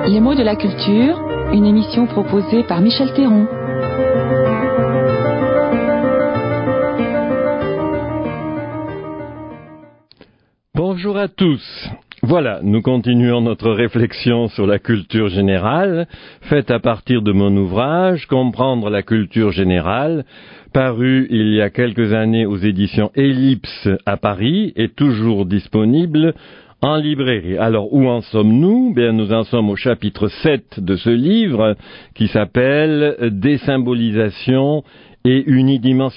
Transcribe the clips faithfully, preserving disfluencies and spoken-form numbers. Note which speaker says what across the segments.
Speaker 1: Les mots de la culture, une émission proposée par Michel Théron.
Speaker 2: Bonjour à tous. Voilà, nous continuons notre réflexion sur la culture générale, faite à partir de mon ouvrage « Comprendre la culture générale », paru il y a quelques années aux éditions Ellipse à Paris et toujours disponible en librairie. Alors, où en sommes-nous ? Bien, nous en sommes au chapitre sept de ce livre qui s'appelle « Désymbolisation et unidimensionnalité ».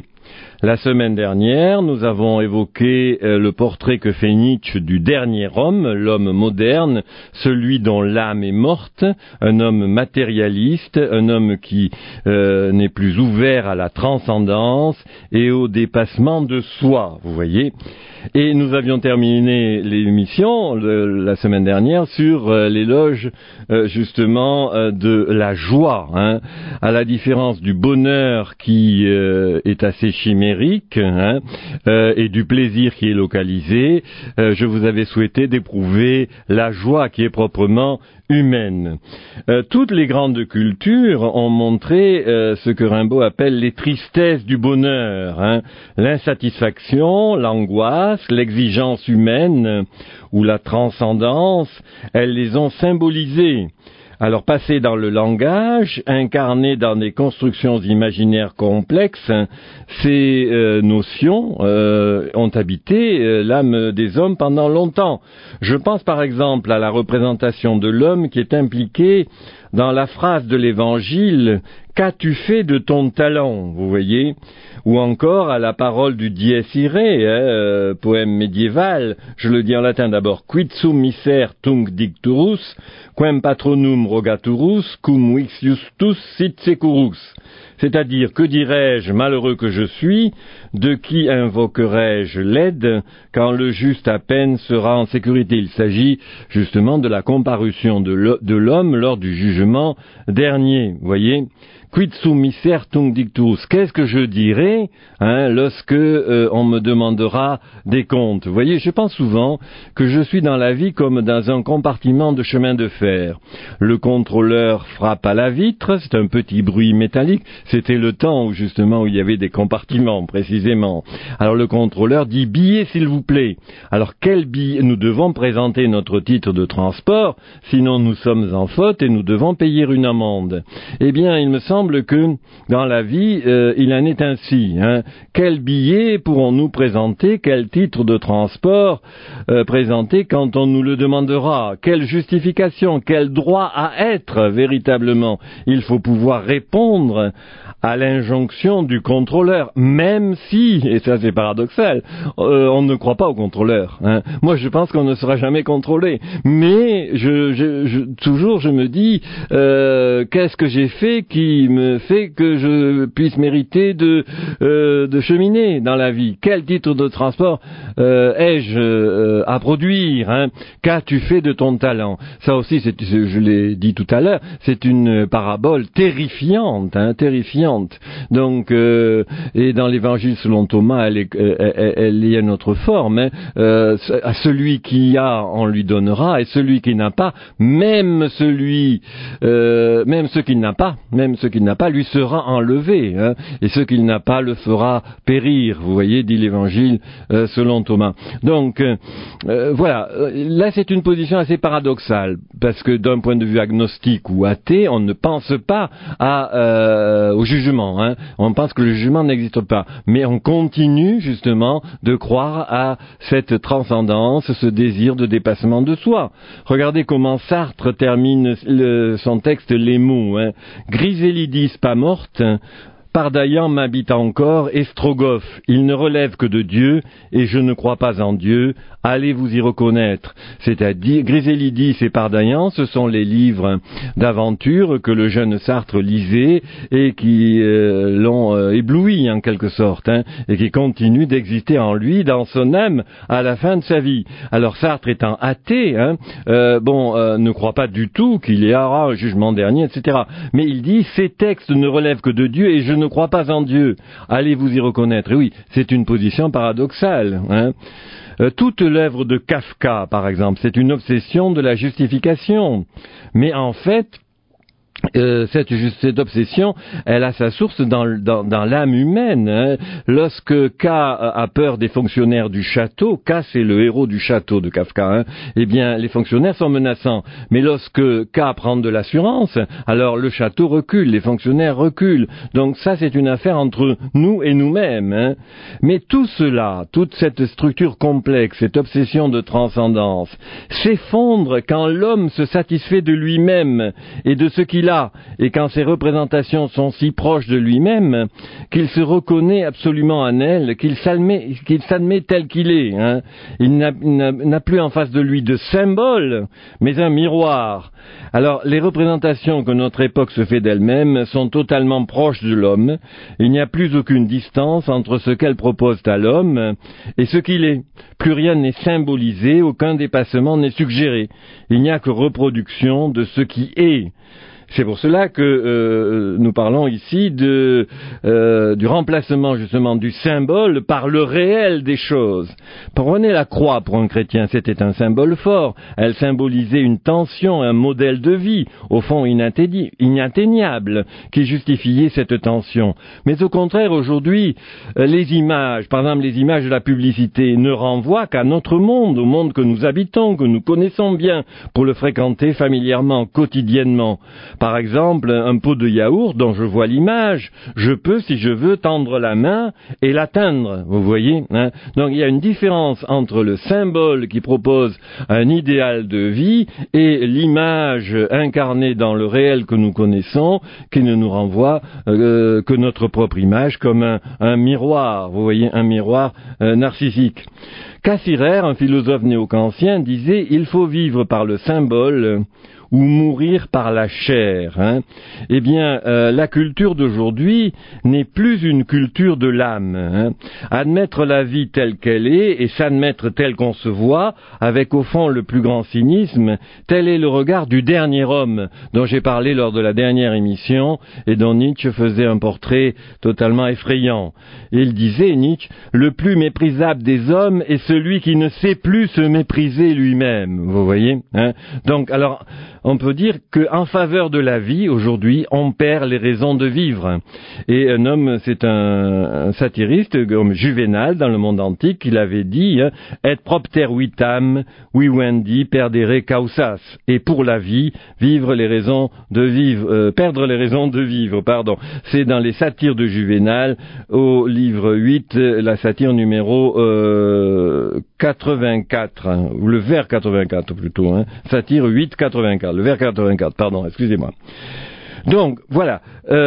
Speaker 2: La semaine dernière, nous avons évoqué euh, le portrait que fait Nietzsche du dernier homme, l'homme moderne, celui dont l'âme est morte, un homme matérialiste, un homme qui euh, n'est plus ouvert à la transcendance et au dépassement de soi, vous voyez. Et nous avions terminé l'émission le, la semaine dernière sur euh, l'éloge euh, justement euh, de la joie, hein, à la différence du bonheur qui euh, est assez chimérique, hein, euh, et du plaisir qui est localisé. Euh, je vous avais souhaité d'éprouver la joie qui est proprement humaine. Euh, toutes les grandes cultures ont montré euh, ce que Rimbaud appelle les tristesses du bonheur, hein, l'insatisfaction, l'angoisse, l'exigence humaine ou la transcendance, elles les ont symbolisées. Alors, passées dans le langage, incarnées dans des constructions imaginaires complexes, ces euh, notions euh, ont habité euh, l'âme des hommes pendant longtemps. Je pense par exemple à la représentation de l'homme qui est impliquée dans la phrase de l'Évangile « Qu'as-tu fait de ton talent ?» vous voyez, ou encore à la parole du Dies Irae, hein, euh, poème médiéval, je le dis en latin d'abord, « Quid sum miser tunc dicturus, quem patronum rogaturus, cum vix justus sit securus » c'est-à-dire, que dirais-je, malheureux que je suis, de qui invoquerai-je l'aide quand le juste à peine sera en sécurité. Il s'agit justement de la comparution de l'homme lors du jugement dernier, vous voyez. Quid sum miser tunc dicturus, qu'est-ce que je dirai hein, lorsque euh, on me demandera des comptes. Vous voyez, je pense souvent que je suis dans la vie comme dans un compartiment de chemin de fer. Le contrôleur frappe à la vitre, c'est un petit bruit métallique. C'était le temps où justement où il y avait des compartiments précisément. Alors le contrôleur dit billet s'il vous plaît. Alors quel billet? Nous devons présenter notre titre de transport, sinon nous sommes en faute et nous devons payer une amende. Eh bien, il me semble que dans la vie, euh, il en est ainsi. Hein. Quel billet pourrons-nous présenter? Quel titre de transport euh, présenter quand on nous le demandera? Quelle justification? Quel droit à être véritablement? Il faut pouvoir répondre à l'injonction du contrôleur, même si, et ça c'est paradoxal, euh, on ne croit pas au contrôleur. Hein. Moi je pense qu'on ne sera jamais contrôlé, mais je, je, je, toujours je me dis, euh, qu'est-ce que j'ai fait qui me fait que je puisse mériter de, euh, de cheminer dans la vie? Quel titre de transport euh, ai-je euh, à produire? Hein? Qu'as-tu fait de ton talent? Ça aussi, c'est, je l'ai dit tout à l'heure, c'est une parabole terrifiante, hein, terrifiante. Donc, euh, et dans l'Évangile selon Thomas, elle est, elle, elle est une autre forme. Hein. Euh, à celui qui a, on lui donnera, et celui qui n'a pas, même celui, euh, même ce qu'il n'a pas, même ce qu'il n'a pas, lui sera enlevé. Hein. Et ce qu'il n'a pas le fera périr. Vous voyez, dit l'Évangile euh, selon Thomas. Donc, euh, euh, voilà. Là, c'est une position assez paradoxale, parce que d'un point de vue agnostique ou athée, on ne pense pas à, euh, au jugement. Hein. On pense que le jugement n'existe pas, mais on continue justement de croire à cette transcendance, ce désir de dépassement de soi. Regardez comment Sartre termine le, son texte Les mots. Hein. Griselidis pas morte, Pardaillan m'habite encore, Estrogoff, il ne relève que de Dieu, et je ne crois pas en Dieu, allez vous y reconnaître. C'est-à-dire, Griselidis et Pardaillan, ce sont les livres d'aventure que le jeune Sartre lisait et qui euh, l'ont euh, ébloui en quelque sorte, hein, et qui continuent d'exister en lui, dans son âme, à la fin de sa vie. Alors Sartre étant athée, hein, euh, bon, euh, ne croit pas du tout qu'il y aura un jugement dernier, et cetera. Mais il dit, ces textes ne relèvent que de Dieu, et je ne ne crois pas en Dieu, allez vous y reconnaître. Et oui, c'est une position paradoxale, hein. Euh, toute l'œuvre de Kafka, par exemple, c'est une obsession de la justification. Mais en fait, Euh, cette, cette obsession, elle a sa source dans, dans, dans l'âme humaine. Hein. Lorsque K a peur des fonctionnaires du château, K c'est le héros du château de Kafka, hein, eh bien les fonctionnaires sont menaçants. Mais lorsque K prend de l'assurance, alors le château recule, les fonctionnaires reculent. Donc ça c'est une affaire entre nous et nous-mêmes. Hein. Mais tout cela, toute cette structure complexe, cette obsession de transcendance, s'effondre quand l'homme se satisfait de lui-même et de ce qu'il a, et quand ses représentations sont si proches de lui-même qu'il se reconnaît absolument en elles, qu'il s'admet, qu'il s'admet tel qu'il est. Hein. Il n'a, n'a, n'a plus en face de lui de symbole, mais un miroir. Alors, les représentations que notre époque se fait d'elle-même sont totalement proches de l'homme. Il n'y a plus aucune distance entre ce qu'elles proposent à l'homme et ce qu'il est. Plus rien n'est symbolisé, aucun dépassement n'est suggéré. Il n'y a que reproduction de ce qui est. C'est pour cela que euh, nous parlons ici de, euh, du remplacement justement du symbole par le réel des choses. Prenez la croix pour un chrétien, c'était un symbole fort. Elle symbolisait une tension, un modèle de vie, au fond inatteignable, qui justifiait cette tension. Mais au contraire, aujourd'hui, les images, par exemple les images de la publicité, ne renvoient qu'à notre monde, au monde que nous habitons, que nous connaissons bien, pour le fréquenter familièrement, quotidiennement. Par exemple, un pot de yaourt dont je vois l'image, je peux, si je veux, tendre la main et l'atteindre, vous voyez, hein. Donc il y a une différence entre le symbole qui propose un idéal de vie et l'image incarnée dans le réel que nous connaissons, qui ne nous renvoie euh, que notre propre image comme un, un miroir, vous voyez, un miroir euh, narcissique. Cassirer, un philosophe néo-kantien, disait « Il faut vivre par le symbole » ou mourir par la chair. Hein. Eh bien, euh, la culture d'aujourd'hui n'est plus une culture de l'âme. Hein. Admettre la vie telle qu'elle est et s'admettre tel qu'on se voit, avec au fond le plus grand cynisme, tel est le regard du dernier homme dont j'ai parlé lors de la dernière émission et dont Nietzsche faisait un portrait totalement effrayant. Il disait, Nietzsche, le plus méprisable des hommes est celui qui ne sait plus se mépriser lui-même. Vous voyez, hein. Donc, alors, on peut dire qu'en faveur de la vie, aujourd'hui, on perd les raisons de vivre. Et un homme, c'est un, un satiriste, comme Juvénal, dans le monde antique, qui l'avait dit, hein, « Et propter vitam, vivendi perdere causas ». Et pour la vie, vivre les raisons de vivre, euh, perdre les raisons de vivre, pardon. C'est dans les satires de Juvénal, au livre huit, la satire numéro euh, quatre-vingt-quatre, hein, ou le vers quatre-vingt-quatre plutôt, hein, satire huit quatre-vingt-quatre. Le vers quatre-vingt-quatre, pardon, excusez-moi. Donc, voilà.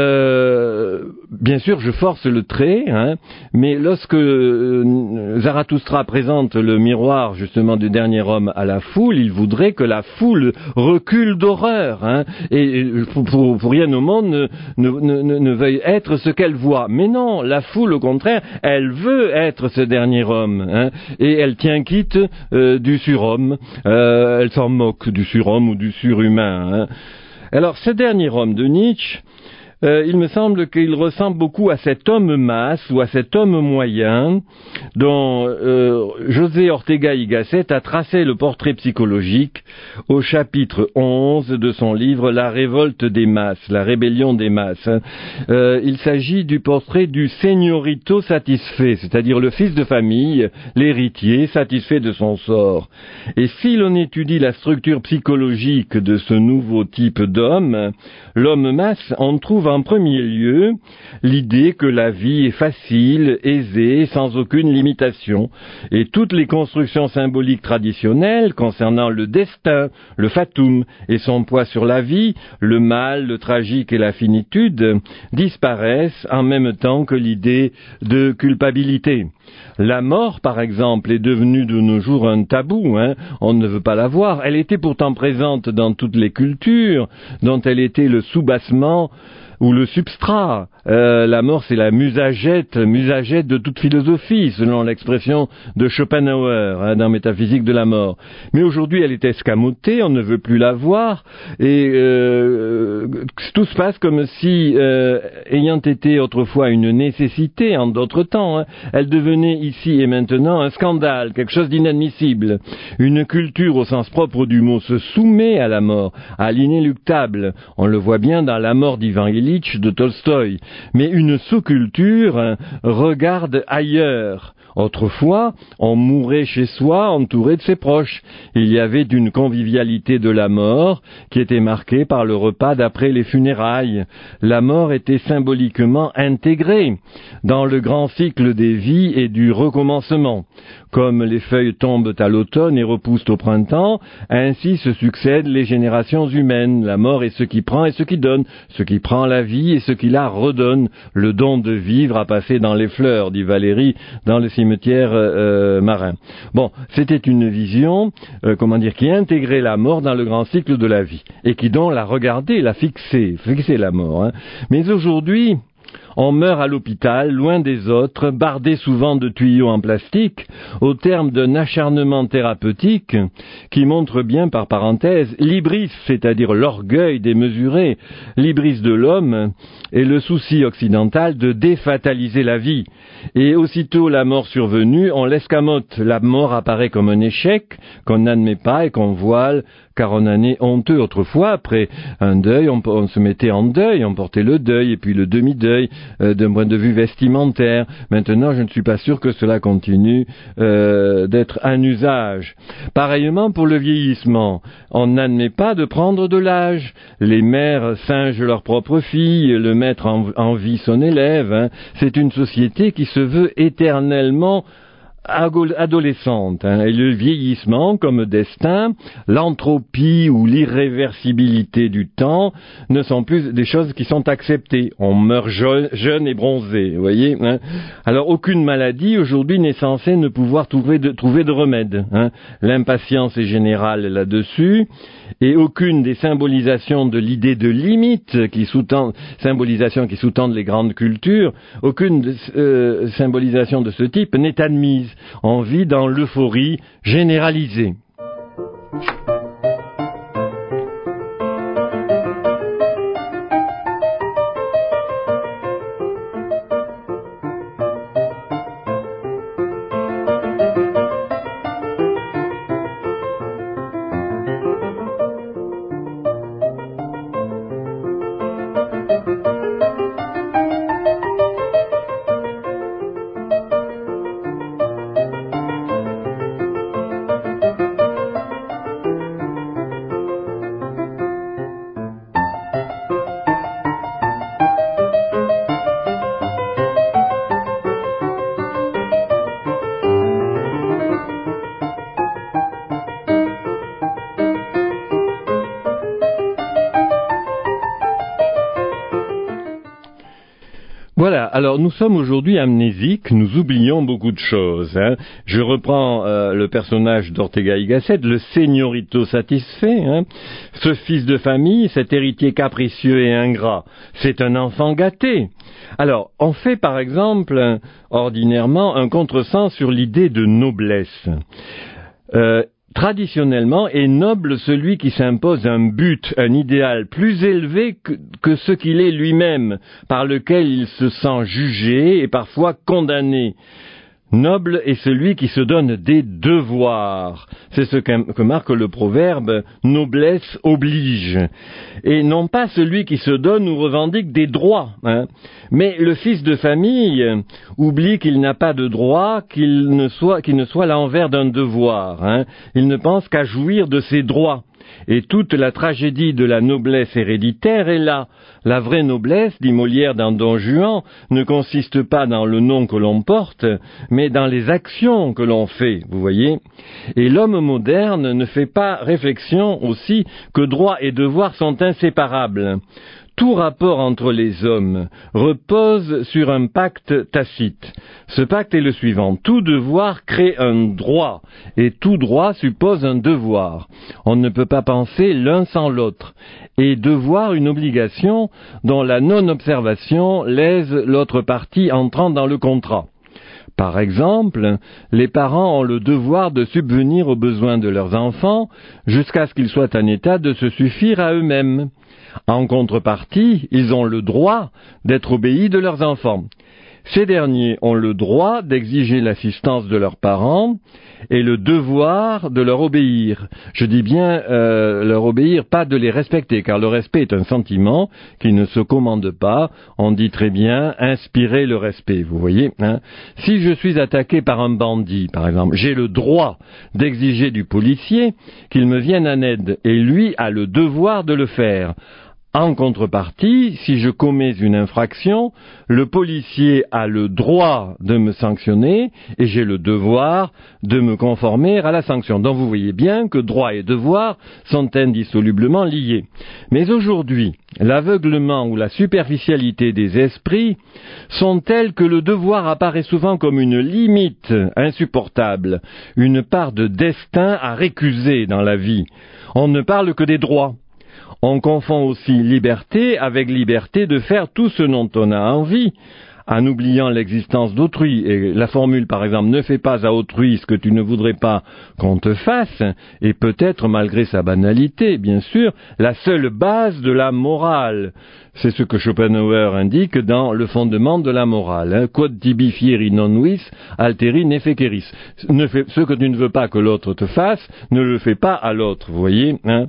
Speaker 2: Euh, bien sûr, je force le trait, hein, mais lorsque euh, Zarathustra présente le miroir, justement, du dernier homme à la foule, il voudrait que la foule recule d'horreur, hein, et pour, pour, pour rien au monde ne, ne, ne, ne veuille être ce qu'elle voit. Mais non, la foule, au contraire, elle veut être ce dernier homme, hein, et elle tient quitte euh, du surhomme, euh, elle s'en moque du surhomme ou du surhumain, hein. Alors, ce dernier homme de Nietzsche, euh, il me semble qu'il ressemble beaucoup à cet homme masse ou à cet homme moyen dont euh, José Ortega y Gasset a tracé le portrait psychologique au chapitre onze de son livre « La révolte des masses », la rébellion des masses. Euh, il s'agit du portrait du señorito satisfait, c'est-à-dire le fils de famille, l'héritier satisfait de son sort. Et si l'on étudie la structure psychologique de ce nouveau type d'homme, l'homme masse, on trouve en premier lieu l'idée que la vie est facile, aisée, sans aucune limitation, et toutes les constructions symboliques traditionnelles concernant le destin, le fatum et son poids sur la vie, le mal, le tragique et la finitude, disparaissent en même temps que l'idée de culpabilité. La mort, par exemple, est devenue de nos jours un tabou, hein. On ne veut pas la voir. Elle était pourtant présente dans toutes les cultures, dont elle était le soubassement ou le substrat. Euh, la mort, c'est la musagette, musagette de toute philosophie, selon l'expression de Schopenhauer, hein, dans Métaphysique de la mort. Mais aujourd'hui, elle est escamotée, on ne veut plus la voir, et euh, tout se passe comme si, euh, ayant été autrefois une nécessité en d'autres temps, hein, elle devenait ici et maintenant un scandale, quelque chose d'inadmissible. Une culture au sens propre du mot se soumet à la mort, à l'inéluctable. On le voit bien dans La mort d'Ivan Ilitch de Tolstoï. Mais une sous-culture hein, regarde ailleurs. Autrefois, on mourait chez soi entouré de ses proches. Il y avait une convivialité de la mort qui était marquée par le repas d'après les funérailles. La mort était symboliquement intégrée dans le grand cycle des vies et du recommencement. Comme les feuilles tombent à l'automne et repoussent au printemps, ainsi se succèdent les générations humaines. La mort est ce qui prend et ce qui donne, ce qui prend la vie et ce qui la redonne. Le don de vivre a passé dans les fleurs, dit Valérie, dans le cimetière euh, marin. Bon, c'était une vision, euh, comment dire, qui intégrait la mort dans le grand cycle de la vie, et qui donc la regardait, la fixait, fixait la mort. Hein. Mais aujourd'hui, on meurt à l'hôpital, loin des autres, bardé souvent de tuyaux en plastique, au terme d'un acharnement thérapeutique qui montre bien, par parenthèse, l'hybris, c'est-à-dire l'orgueil démesuré, l'hybris de l'homme et le souci occidental de défataliser la vie. Et aussitôt la mort survenue, on l'escamote. La mort apparaît comme un échec qu'on n'admet pas et qu'on voile, car on en est honteux. Autrefois, après un deuil, on, on se mettait en deuil, on portait le deuil et puis le demi-deuil euh, d'un point de vue vestimentaire. Maintenant, je ne suis pas sûr que cela continue euh, d'être un usage. Pareillement pour le vieillissement, on n'admet pas de prendre de l'âge. Les mères singent leur propre fille, le maître en, envie son élève. Hein. C'est une société qui se veut éternellement adolescente, hein, et le vieillissement comme destin, l'entropie ou l'irréversibilité du temps ne sont plus des choses qui sont acceptées. On meurt jeune, jeune et bronzé, vous voyez. Hein. Alors aucune maladie aujourd'hui n'est censée ne pouvoir trouver de, trouver de remède. Hein. L'impatience est générale là-dessus, et aucune des symbolisations de l'idée de limite qui sous-tendent, symbolisations qui sous-tendent les grandes cultures, aucune de, euh, symbolisation de ce type n'est admise. On vit dans l'euphorie généralisée. Voilà, alors nous sommes aujourd'hui amnésiques, nous oublions beaucoup de choses. Hein. Je reprends euh, le personnage d'Ortega y Gasset, le señorito satisfait. Hein. Ce fils de famille, cet héritier capricieux et ingrat, c'est un enfant gâté. Alors, on fait par exemple, ordinairement, un contresens sur l'idée de noblesse. Euh, Traditionnellement, est noble celui qui s'impose un but, un idéal plus élevé que, que ce qu'il est lui-même, par lequel il se sent jugé et parfois condamné. Noble est celui qui se donne des devoirs. C'est ce que, que marque le proverbe « noblesse oblige ». Et non pas celui qui se donne ou revendique des droits. Hein. Mais le fils de famille oublie qu'il n'a pas de droit, qu'il ne soit, qu'il ne soit l'envers d'un devoir. Hein. Il ne pense qu'à jouir de ses droits. Et toute la tragédie de la noblesse héréditaire est là. La vraie noblesse, dit Molière dans Don Juan, ne consiste pas dans le nom que l'on porte, mais dans les actions que l'on fait, vous voyez. Et l'homme moderne ne fait pas réflexion aussi que droit et devoir sont inséparables. Tout rapport entre les hommes repose sur un pacte tacite. Ce pacte est le suivant. Tout devoir crée un droit, et tout droit suppose un devoir. On ne peut pas penser l'un sans l'autre, et devoir une obligation dont la non-observation lèse l'autre partie entrant dans le contrat. Par exemple, les parents ont le devoir de subvenir aux besoins de leurs enfants jusqu'à ce qu'ils soient en état de se suffire à eux-mêmes. En contrepartie, ils ont le droit d'être obéis de leurs enfants. Ces derniers ont le droit d'exiger l'assistance de leurs parents et le devoir de leur obéir. Je dis bien euh, leur obéir, pas de les respecter, car le respect est un sentiment qui ne se commande pas. On dit très bien inspirer le respect, vous voyez, hein. Si je suis attaqué par un bandit, par exemple, j'ai le droit d'exiger du policier qu'il me vienne en aide, et lui a le devoir de le faire. En contrepartie, si je commets une infraction, le policier a le droit de me sanctionner et j'ai le devoir de me conformer à la sanction. Donc vous voyez bien que droit et devoir sont indissolublement liés. Mais aujourd'hui, l'aveuglement ou la superficialité des esprits sont tels que le devoir apparaît souvent comme une limite insupportable, une part de destin à récuser dans la vie. On ne parle que des droits. On confond aussi liberté avec liberté de faire tout ce dont on a envie, en oubliant l'existence d'autrui. Et la formule, par exemple, ne fais pas à autrui ce que tu ne voudrais pas qu'on te fasse, est peut-être, malgré sa banalité, bien sûr, la seule base de la morale. C'est ce que Schopenhauer indique dans le fondement de la morale. Hein. Quod tibi fieri non vis, alteri ne feceris. Ne fais, ce que tu ne veux pas que l'autre te fasse, ne le fais pas à l'autre, vous voyez, hein.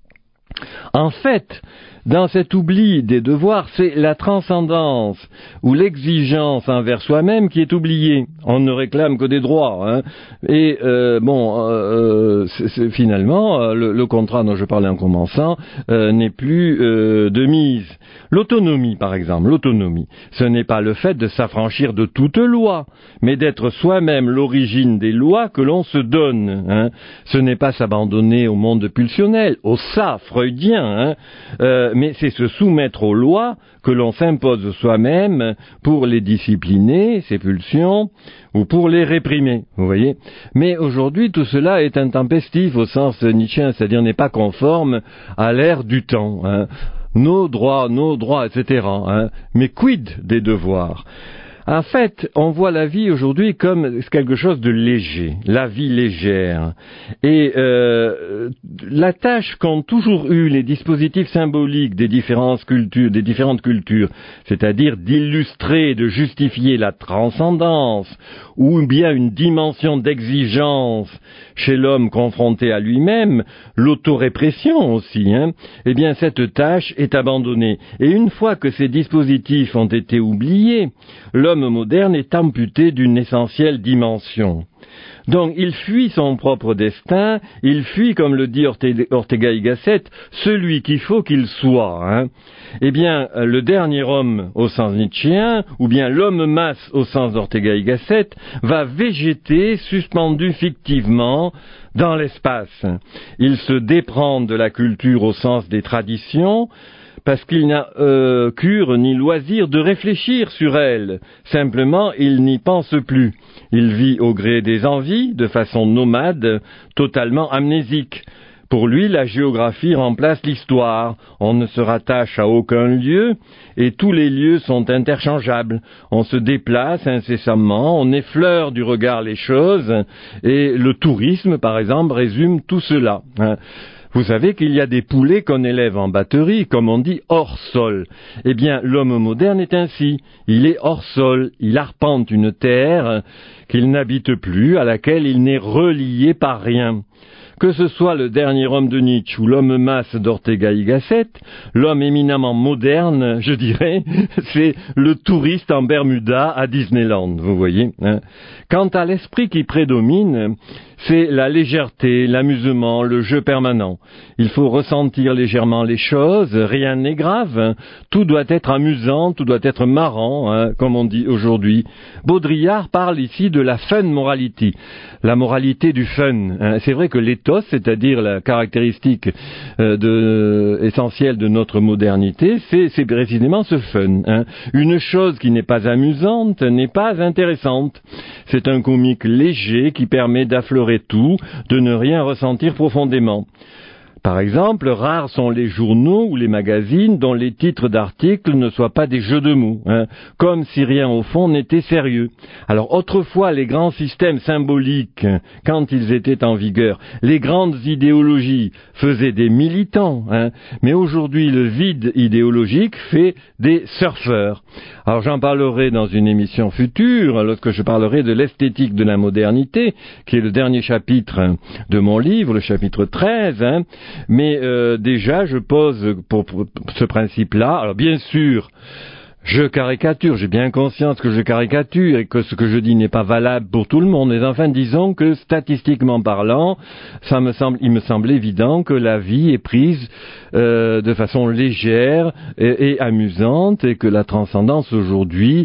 Speaker 2: En fait, dans cet oubli des devoirs, c'est la transcendance ou l'exigence envers soi-même qui est oubliée. On ne réclame que des droits. Hein. Et euh, bon, euh, c'est, c'est, finalement, le, le contrat dont je parlais en commençant euh, n'est plus euh, de mise. L'autonomie, par exemple, l'autonomie, ce n'est pas le fait de s'affranchir de toute loi, mais d'être soi-même l'origine des lois que l'on se donne. Hein. Ce n'est pas s'abandonner au monde pulsionnel, au ça freudien, hein. euh, mais c'est se soumettre aux lois que l'on s'impose soi-même pour les discipliner, ces pulsions, ou pour les réprimer, vous voyez. Mais aujourd'hui, tout cela est intempestif au sens nietzschéen, c'est-à-dire n'est pas conforme à l'ère du temps, hein. Nos droits, nos droits, et cetera. Hein. Mais quid des devoirs ? En fait, on voit la vie aujourd'hui comme quelque chose de léger, la vie légère. Et euh, la tâche qu'ont toujours eu les dispositifs symboliques des différentes cultures, des différentes cultures, c'est-à-dire d'illustrer, de justifier la transcendance, ou bien une dimension d'exigence chez l'homme confronté à lui-même, l'autorépression aussi, hein, eh bien cette tâche est abandonnée. Et une fois que ces dispositifs ont été oubliés, l'homme moderne est amputé d'une essentielle dimension. Donc il fuit son propre destin, il fuit, comme le dit Ortega y Gasset, celui qu'il faut qu'il soit. Hein. Eh bien, le dernier homme au sens nietzschéen, ou bien l'homme masse au sens d'Ortega y Gasset, va végéter suspendu fictivement dans l'espace. Il se déprend de la culture au sens des traditions, parce qu'il n'a euh, cure ni loisir de réfléchir sur elle. Simplement, il n'y pense plus. Il vit au gré des envies, de façon nomade, totalement amnésique. Pour lui, la géographie remplace l'histoire. On ne se rattache à aucun lieu, et tous les lieux sont interchangeables. On se déplace incessamment, on effleure du regard les choses, et le tourisme, par exemple, résume tout cela. Hein. Vous savez qu'il y a des poulets qu'on élève en batterie, comme on dit, hors sol. Eh bien, l'homme moderne est ainsi. Il est hors sol. Il arpente une terre qu'il n'habite plus, à laquelle il n'est relié par rien. Que ce soit le dernier homme de Nietzsche ou l'homme masse d'Ortega y Gasset, l'homme éminemment moderne, je dirais, c'est le touriste en Bermuda à Disneyland, vous voyez. Hein. Quant à l'esprit qui prédomine, c'est la légèreté, l'amusement, le jeu permanent. Il faut ressentir légèrement les choses, rien n'est grave, hein. Tout doit être amusant, tout doit être marrant, hein, comme on dit aujourd'hui. Baudrillard parle ici de la fun morality, la moralité du fun. Hein. C'est vrai que l'éthos, c'est-à-dire la caractéristique euh, de, essentielle de notre modernité, c'est, c'est précisément ce fun. Hein. Une chose qui n'est pas amusante n'est pas intéressante. C'est un comique léger qui permet d'affleurer tout, de ne rien ressentir profondément. Par exemple, rares sont les journaux ou les magazines dont les titres d'articles ne soient pas des jeux de mots, hein, comme si rien au fond n'était sérieux. Alors autrefois, les grands systèmes symboliques, quand ils étaient en vigueur, les grandes idéologies faisaient des militants, hein, mais aujourd'hui le vide idéologique fait des surfeurs. Alors j'en parlerai dans une émission future, lorsque je parlerai de l'esthétique de la modernité, qui est le dernier chapitre de mon livre, le chapitre treize, hein. Mais euh, déjà, je pose pour, pour ce principe-là. Alors bien sûr, je caricature, j'ai bien conscience que je caricature et que ce que je dis n'est pas valable pour tout le monde. Mais enfin, disons que statistiquement parlant, ça me semble, il me semble évident que la vie est prise euh, de façon légère et, et amusante et que la transcendance aujourd'hui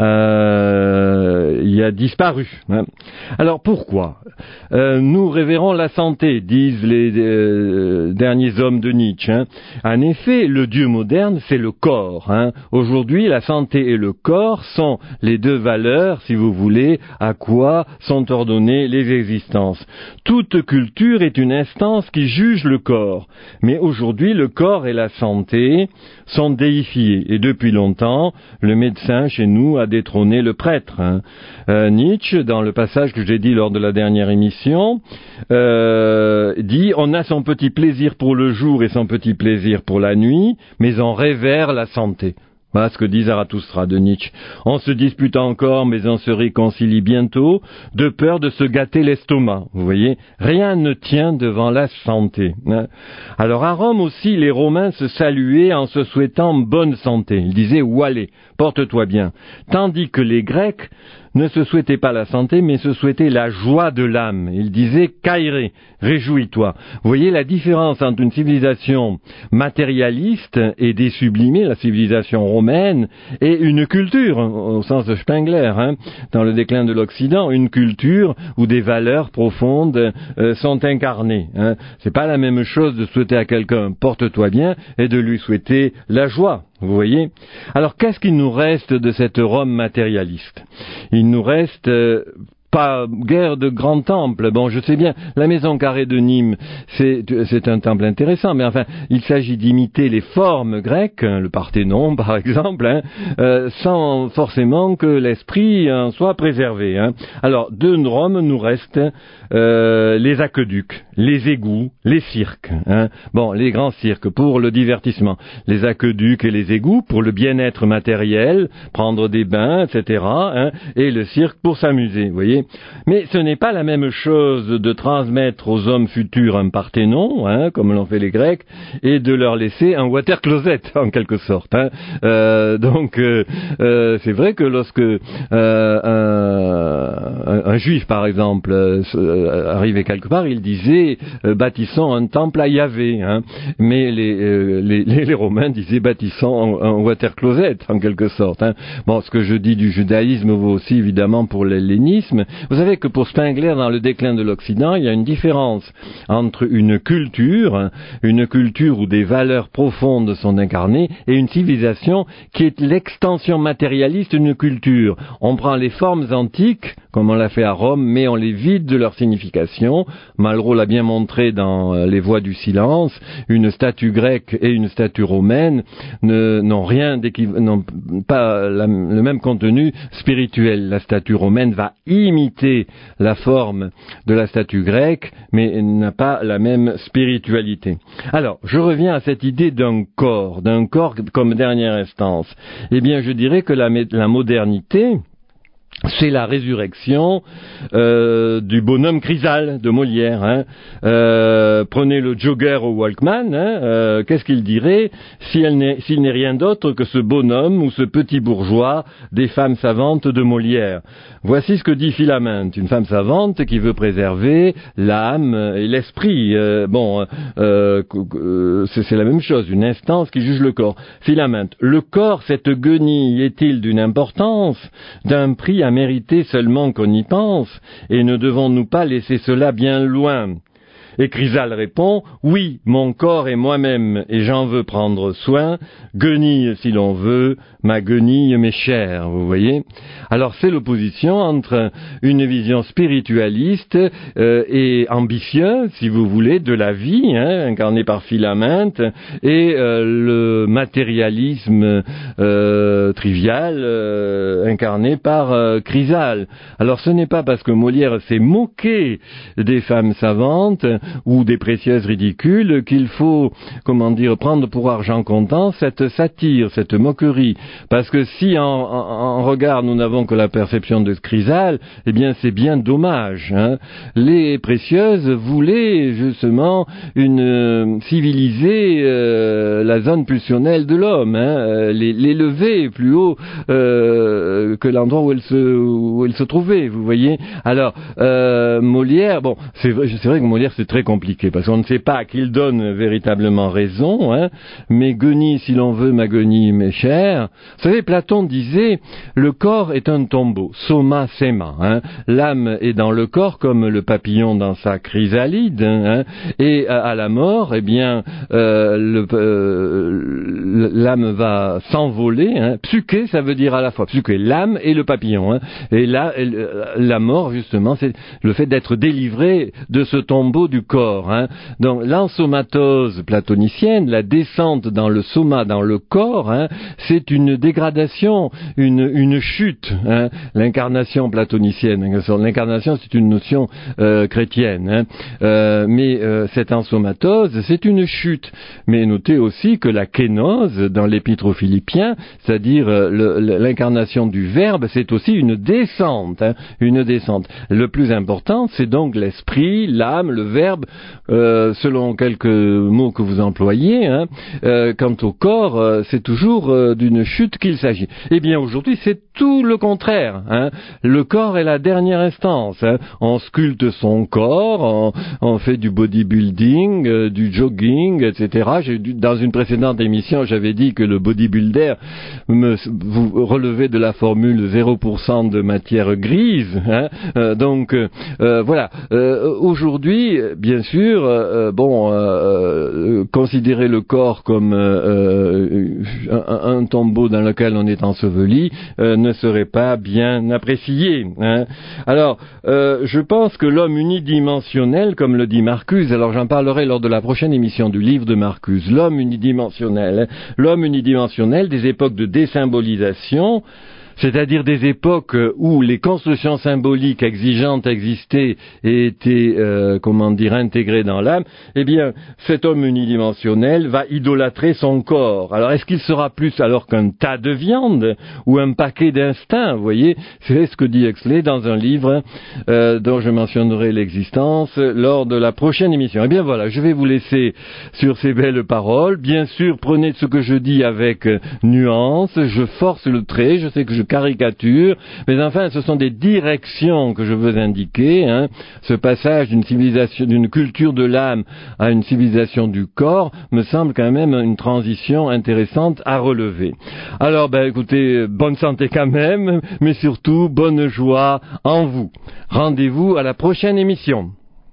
Speaker 2: euh, y a disparu. Hein. Alors pourquoi euh, nous révérons la santé, disent les euh, derniers hommes de Nietzsche. Hein. En effet, le Dieu moderne, c'est le corps. Hein. Aujourd'hui, la santé et le corps sont les deux valeurs, si vous voulez, à quoi sont ordonnées les existences. Toute culture est une instance qui juge le corps. Mais aujourd'hui, le corps et la santé sont déifiés. Et depuis longtemps, le médecin chez nous a détrôné le prêtre. Hein. Euh, Nietzsche, dans le passage que j'ai dit lors de la dernière émission, euh, dit « On a son petit plaisir pour le jour et son petit plaisir pour la nuit, mais on révère la santé. » Voilà ce que dit Zarathustra de Nietzsche. On se dispute encore, mais on se réconcilie bientôt, de peur de se gâter l'estomac. Vous voyez, rien ne tient devant la santé. Hein. Alors à Rome aussi, les Romains se saluaient en se souhaitant bonne santé. Ils disaient « Wallé, porte-toi bien ». Tandis que les Grecs ne se souhaitaient pas la santé, mais se souhaitaient la joie de l'âme. Ils disaient « Kairé, réjouis-toi ». Vous voyez la différence entre une civilisation matérialiste et désublimée, la civilisation romaine, et une culture, au sens de Spengler, hein, dans le déclin de l'Occident, une culture où des valeurs profondes euh, sont incarnées. Hein. C'est pas la même chose de souhaiter à quelqu'un « porte-toi bien » et de lui souhaiter la joie. Vous voyez ? Alors, qu'est-ce qu'il nous reste de cette Rome matérialiste ? Il nous reste euh, pas guère de grands temples. Bon, je sais bien, la maison carrée de Nîmes, c'est, c'est un temple intéressant, mais enfin, il s'agit d'imiter les formes grecques, hein, le Parthénon par exemple, hein, euh, sans forcément que l'esprit en soit préservé. Hein. Alors, de Rome nous restent euh, les aqueducs, les égouts, les cirques. Hein. Bon, les grands cirques pour le divertissement, les aqueducs et les égouts pour le bien-être matériel, prendre des bains, et cetera. Hein, et le cirque pour s'amuser, vous voyez. Mais ce n'est pas la même chose de transmettre aux hommes futurs un Parthénon, hein, comme l'ont fait les Grecs, et de leur laisser un water closet, en quelque sorte. Hein. Euh, donc, euh, euh, c'est vrai que lorsque euh, un, un, un juif, par exemple, euh, arrivait quelque part, il disait euh, bâtissons un temple à Yahvé. Hein. Mais les, euh, les, les, les Romains disaient bâtissons un, un water closet, en quelque sorte. Hein. Bon, ce que je dis du judaïsme vaut aussi évidemment pour l'hellénisme. Vous savez que pour Spengler, dans le déclin de l'Occident, il y a une différence entre une culture, une culture où des valeurs profondes sont incarnées, et une civilisation qui est l'extension matérialiste d'une culture. On prend les formes antiques, comme on l'a fait à Rome, mais on les vide de leur signification. Malraux l'a bien montré dans Les Voies du silence. Une statue grecque et une statue romaine ne, n'ont rien d'équivalent, n'ont pas la, le même contenu spirituel. La statue romaine va imiter la forme de la statue grecque, mais n'a pas la même spiritualité. Alors, je reviens à cette idée d'un corps, d'un corps comme dernière instance. Eh bien, je dirais que la, la modernité c'est la résurrection euh, du bonhomme Chrysale de Molière. Hein. Euh, prenez le jogger au Walkman, hein, euh, qu'est-ce qu'il dirait si elle n'est, s'il n'est rien d'autre que ce bonhomme ou ce petit bourgeois des femmes savantes de Molière. Voici ce que dit Philaminte, une femme savante qui veut préserver l'âme et l'esprit. Euh, bon, euh, euh, c'est, c'est la même chose, une instance qui juge le corps. Philaminte, le corps, cette guenille, est-il d'une importance, d'un prix à mériter seulement qu'on y pense, et ne devons-nous pas laisser cela bien loin? Et Chrysale répond, oui, mon corps est moi-même, et j'en veux prendre soin, guenille si l'on veut, ma guenille m'est chère, vous voyez. Alors c'est l'opposition entre une vision spiritualiste euh, et ambitieuse, si vous voulez, de la vie, hein, incarnée par Philaminte, et euh, le matérialisme euh, trivial, euh, incarné par euh, Chrysale. Alors ce n'est pas parce que Molière s'est moqué des femmes savantes, ou des précieuses ridicules, qu'il faut, comment dire, prendre pour argent comptant cette satire, cette moquerie. Parce que si en, en, en regard nous n'avons que la perception de Chrysale, eh bien c'est bien dommage. Hein. Les précieuses voulaient justement une euh, civiliser euh, la zone pulsionnelle de l'homme, hein, les, les lever plus haut euh, que l'endroit où elle se où elle se trouvait, vous voyez. Alors euh, Molière, bon, c'est vrai, c'est vrai que Molière c'est très compliqué, parce qu'on ne sait pas à qui il donne véritablement raison, hein, mais guenille, si l'on veut, ma guenille m'est chère. Vous savez, Platon disait, le corps est un tombeau, soma sema, hein, l'âme est dans le corps comme le papillon dans sa chrysalide, hein, et à, à la mort, eh bien, euh, le, euh, l'âme va s'envoler, hein. Psyché, ça veut dire à la fois, psyché, l'âme et le papillon, hein, et là, la mort, justement, c'est le fait d'être délivré de ce tombeau du corps. Hein. Donc l'ensomatose platonicienne, la descente dans le soma, dans le corps, hein, c'est une dégradation, une, une chute. Hein. L'incarnation platonicienne, l'incarnation c'est une notion euh, chrétienne, hein. euh, mais euh, cette ensomatose c'est une chute. Mais notez aussi que la kénose dans l'épître aux Philippiens, c'est-à-dire euh, le, l'incarnation du Verbe, c'est aussi une descente, hein, une descente. Le plus important c'est donc l'esprit, l'âme, le Verbe, euh, selon quelques mots que vous employez, hein, euh, quant au corps, euh, c'est toujours euh, d'une chute qu'il s'agit. Eh bien, aujourd'hui, c'est tout le contraire. Hein. Le corps est la dernière instance. Hein. On sculpte son corps, on, on fait du bodybuilding, euh, du jogging, et cetera. J'ai dû, dans une précédente émission, j'avais dit que le bodybuilder me, vous relevez de la formule zéro pour cent de matière grise. Hein. Euh, donc, euh, voilà. Euh, aujourd'hui, bien sûr, euh, bon, euh, euh, considérer le corps comme euh, un, un tombeau dans lequel on est enseveli euh, ne serait pas bien apprécié. Hein. Alors, euh, je pense que l'homme unidimensionnel, comme le dit Marcuse, alors j'en parlerai lors de la prochaine émission du livre de Marcuse, l'homme unidimensionnel, hein, l'homme unidimensionnel des époques de désymbolisation, c'est-à-dire des époques où les constructions symboliques exigeantes existaient et étaient, euh, comment dire, intégrées dans l'âme, eh bien, cet homme unidimensionnel va idolâtrer son corps. Alors, est-ce qu'il sera plus alors qu'un tas de viande ou un paquet d'instincts, vous voyez? C'est ce que dit Huxley dans un livre euh, dont je mentionnerai l'existence lors de la prochaine émission. Eh bien, voilà, je vais vous laisser sur ces belles paroles. Bien sûr, prenez ce que je dis avec nuance, je force le trait, je sais que je caricature, mais enfin ce sont des directions que je veux indiquer, hein. Ce passage d'une civilisation, d'une culture de l'âme à une civilisation du corps me semble quand même une transition intéressante à relever. Alors ben écoutez, bonne santé quand même, mais surtout bonne joie en vous. Rendez-vous à la prochaine émission.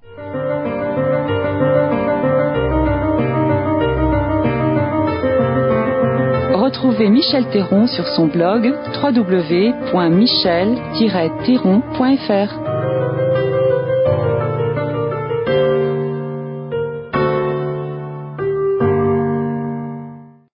Speaker 1: Retrouvez Michel Théron sur son blog w w w point michel tiret théron point f r.